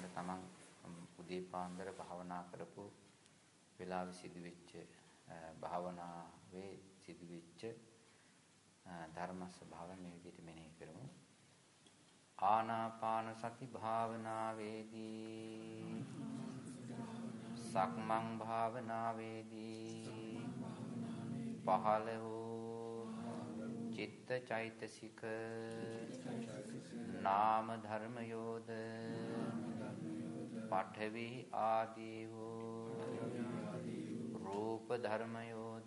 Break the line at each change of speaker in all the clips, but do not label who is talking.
තමන් උදේ පාන්දර භාවනා කරපු වෙලාවේ සිදුවෙච්ච භාවනාවේ සිදුවෙච්ච ධර්ම ස්වභාවය මේ විදිහට මෙනෙහි කරමු. ආනාපාන සති භාවනාවේදී සක්මන් භාවනාවේදී පහළ වූ චිත්ත චෛතසික නාම ධර්ම යෝද පඨවි ආදී වූ රූප ධර්ම යෝද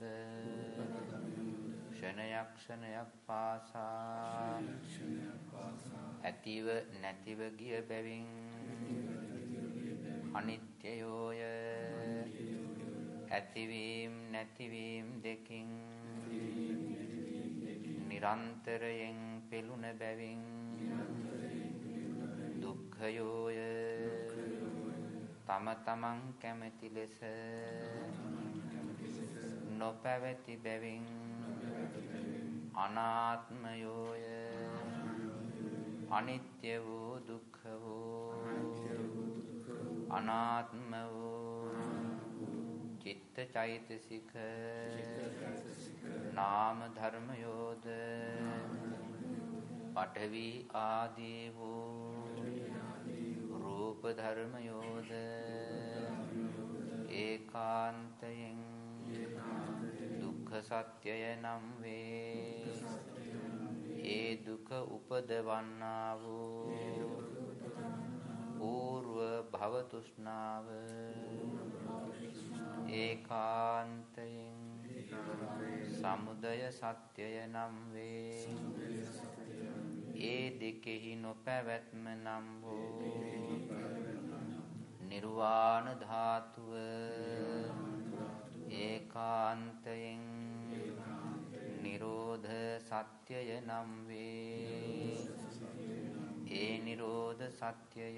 ක්ෂණයක් ක්ෂණයක් පාසා ඇතිව නැතිව ගිය බැවින් අනිත්‍යයෝය ඇතිවීම නැතිවීම දෙකින් නිරන්තරයෙන් පෙළුණ බැවින් දුක්ඛයෝය තම තමන් කැමැති ලෙස නොපැවති බැවින් අනාත්මයෝය අනිත්‍ය වූ දුක්ඛ වූ අනාත්ම වූ චිත්ත චෛතසික නාම ධර්ම යෝද පඨවි ආදී වූ රූප ධර්ම යෝද ඒකාන්තයෙන් දුක්ඛ සත්‍යය නම් වේ. ඒ දුක උපදවන්නා වූ పూర్ව භව තෘෂ්ණාව ඒකාන්තයෙන් සමුදය සත්‍යය නම් වේ. ඒ දෙකෙහි නොපැවැත්ම නම් වූ නිර්වාණ ධාතුව ඒකාන්තයෙන් නිරෝධ සත්‍යය නම් වේ. ඒ නිරෝධ සත්‍යය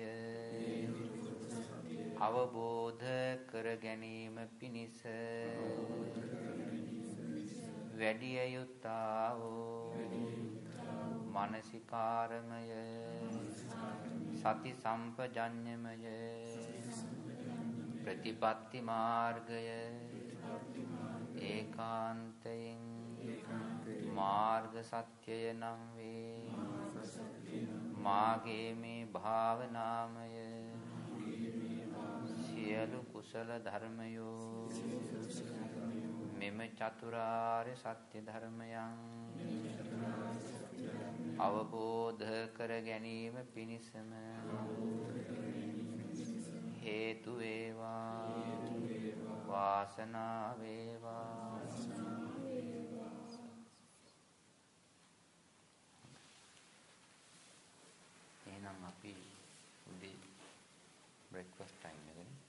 අවබෝධ කර ගැනීම පිණිස වැඩිය යුත්තා වූ මානසිකාරමය සති සම්පජඤ්ඤමය ප්‍රතිපත්ති මාර්ගය ඒකාන්තයෙන් මාර්ග සත්‍යය නම් වේ. මාගේ මේ භාවනාමය සියලු කුසල ධර්මයෝ මෙම චතුරාර්ය සත්‍ය ධර්මයන් අවබෝධ කර ගැනීම පිණිසම හේතු වේවා වාසනාව වේවා. එහෙනම් අපි උදේ බ්‍රේක්ෆාස්ට් ටයිම් එකනේ